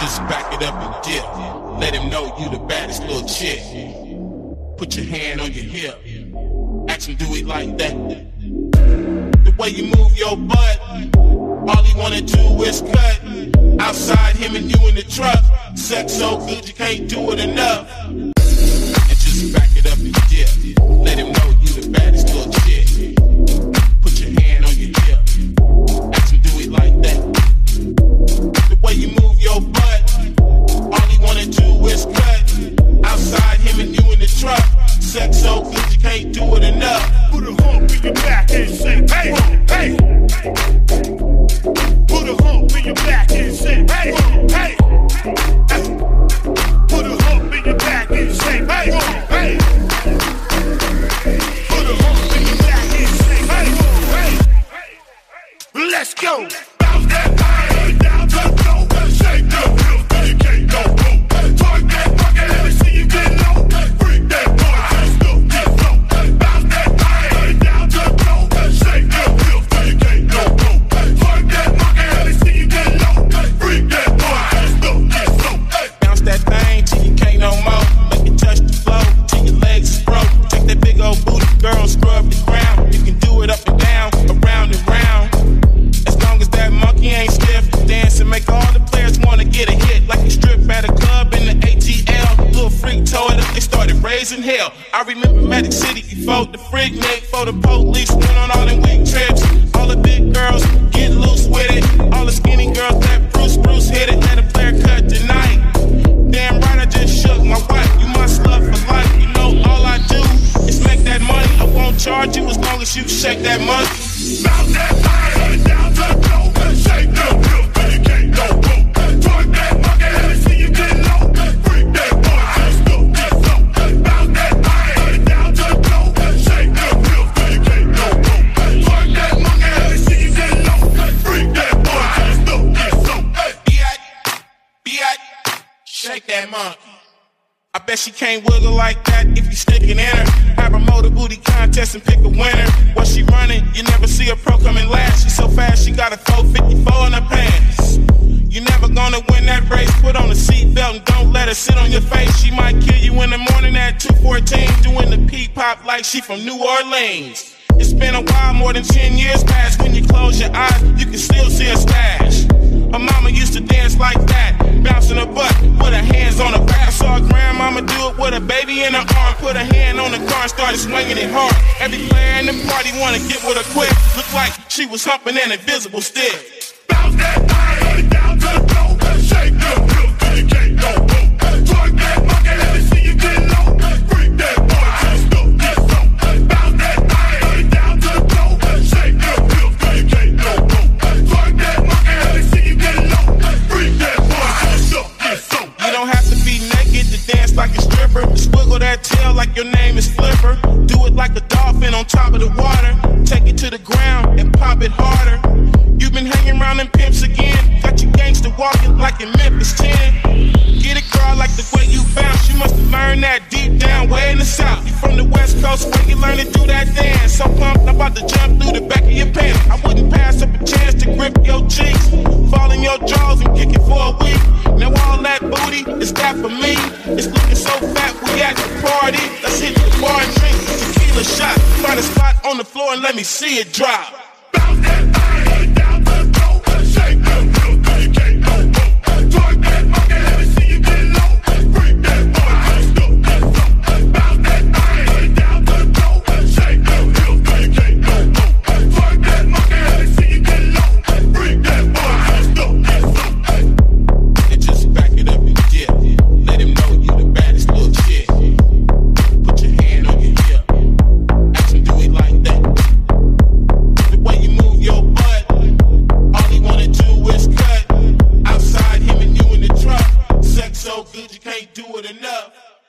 Just back it up and dip. Let him know you the baddest little chick. Put your hand on your hip. Ask him, do it like that. The way you move your butt, all he wanna do is cut. Outside, him and you in the truck. Sex so good you can't do it enough. And just back it up and dip. Let him know you the baddest little chick. Put your hand on your hip. Ask him, do it like that. The way you move your butt, all he wanna do is cut. Outside, him and you in the truck. Sex so good you can't do it enough. Put a hump in your back and say, hey, hey. Put a hump in your back and say, hey, hey. Put a hump in your back and say, hey, hey. Put a hump in your back and say, hey, hey. Let's go. Bounce that body down to the floor. Shake the hips, but you can't go broke. Twerk that bucket, let me see you get low. Freak that boy, just go get low. Bounce that body down to the floor. Shake the hips, but you can't go broke. Twerk that bucket, let me see you get low. Freak that boy, just go get low. Bounce that thing till you can't no more. Make it touch the floor till your legs is broke. Take that big old booty, girl, scrub the ground. You can do it up and down, around and round. As long as that monkey ain't stiff, dance and make all the players wanna get a hit. Like you strip at a club in the ATL. Little freak tore it up, they started raising hell. I remember Magic City before the freak nick, before the police went on all them weak trips. All the big girls get loose with it. All the skinny girls that Bruce hit it. Let a player cut tonight. Damn right, I just shook my wife. You my slut for life. You know all I do is make that money. I won't charge you as long as you shake that money. Bounce that body down to the floor. Shake the hips, but you can't go broke. Twerk that bucket, let me see you get low. Freak that boy, just go get low. Bounce that body down to the floor. Shake the hips, but you can't go broke. Twerk that bucket, let me see you get low. Freak that boy, just go get low. B.I. Shake that monkey. I bet she can't wiggle like that if you stick it in her. Have a motor booty contest and pick a winner. While she running, you never see a pro coming last. She so fast, she got a 454 in her pants. You're never gonna win that race. Put on a seatbelt and don't let her sit on your face. She might kill you in the morning at 2:14, doing the pee-pop like she from New Orleans. It's been a while, more than 10 years past. When you close your eyes, you can still see her stash. Her mama used to dance like that, bouncing her butt, put her hands on her back. I saw her grandmama do it with a baby in her arm. Put her hand on the car and started swinging it hard. Every player in the party wanna get with her quick. Looked like she was humping an invisible stick. Bounce that body down to the floor. Shake the hips, but you can't go broke. Twerk that bucket, let me see you get low. Freak that boy, just go get low. Bounce that body down to the floor. Shake the hips, but you can't go broke. Twerk that bucket, let me see you get low. Freak that boy, just go get low. You don't have to be naked to dance like a stripper. Just wiggle that tail like your name is Flipper. Do it like a dolphin on top of the water. Take it to the ground and pop it harder. You've been hanging around them pimps again. Got you gangster walking like in Memphis 10. Get it, girl, like the way you bounce. You must have learned that deep down way in the south. You from the west coast where you learn to do that dance. So pumped, I'm about to jump through the back of your pants. I wouldn't pass up a chance to grip your cheeks, fall in your jaws and kick it for a week. Now all that booty is that for me. It's looking so fat, we at the party. Let's hit the bar and drink a tequila shot. Find a spot on the floor and let me see it drop. Bounce that body down to the floor. Shake the